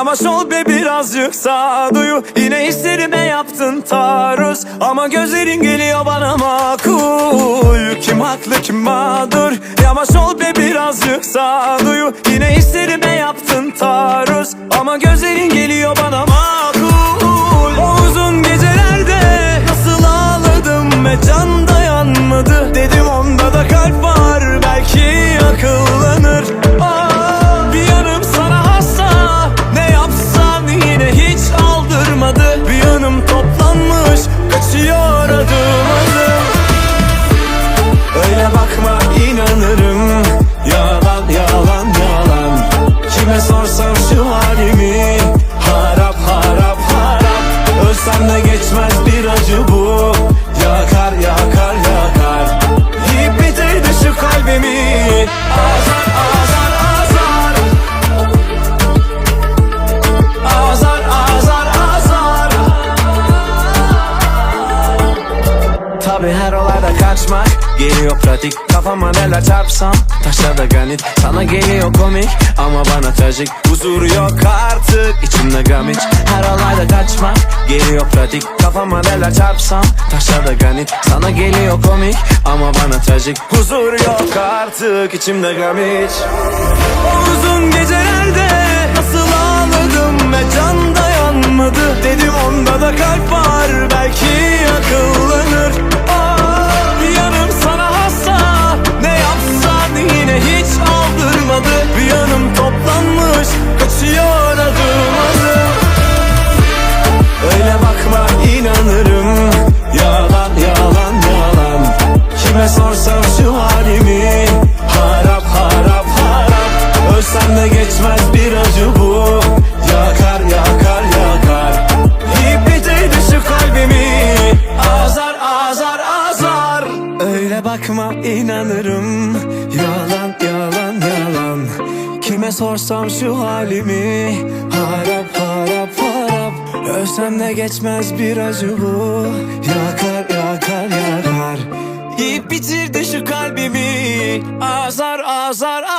Yavaş ol be, birazcık sağduyu. Yine hislerime yaptın taarruz, ama gözlerin geliyor bana makul. Kim haklı kim mağdur? Yavaş ol be, birazcık sağduyu. Yine hislerime yaptın taarruz, ama gözlerin geliyor bana makul. O uzun gecelerde nasıl ağladım ve can dayanmadı. Dedim onda da kalp var, belki akıllanır. Bir yanım sana hasta, ne yapsan yine hiç aldırmadı. Bir yanım toplanmış, kaçıyor adım adım. Öyle bakma, inanırım. Yalan yalan yalan. Kime sorsam şu halimi, harap harap harap. Ölsem de geçmez bir acı bu. Yakar yakar yakar. Yiyip bitirdi şu kalbimi. Azar azar azar. Azar azar azar. Tabi her olayda kaçmak geliyor pratik. Kafama neler çarpsam taşa da granit. Sana geliyor komik ama bana trajik. Huzur yok artık içimde gram hiç. Her olayda kaçmak geliyor pratik. Kafama neler çarpsam taşa da granit. Sana geliyor komik ama bana trajik. Huzur yok artık içimde gram hiç. O uzun gecelerde nasıl ağladım ve can dayanmadı. Dedim onda da kalp var, belki akıllanır. Bir yanım sana hasta, ne yapsan yine hiç aldırmadı. Bir yanım toplanmış, kaçıyor adım adım. Öyle bakma, inanırım. Yalan yalan yalan. Kime sorsam şu halimi, harap harap harap. Ölsem de geçmez bir acı bu. Yakar yakar yakar. Yiyip bitirdi şu kalbimi. Azar azar azar. Öyle bakma, inanırım. Yalan yalan yalan. Kime sorsam şu halimi, harap harap harap. Ölsem de geçmez bir acı bu. Yakar yakar yakar. Yiyip bitirdi şu kalbimi. Azar azar azar.